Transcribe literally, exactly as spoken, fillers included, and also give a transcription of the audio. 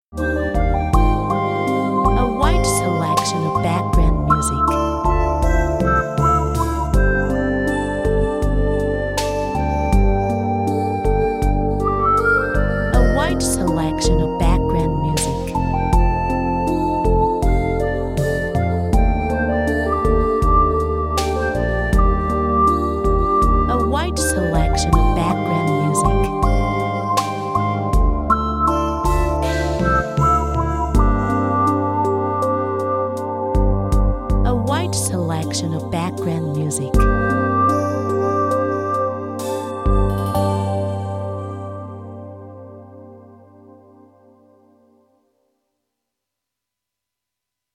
A wide selection of background music. A wide selection of background music. A wide selection of background music. A wide selection of background music.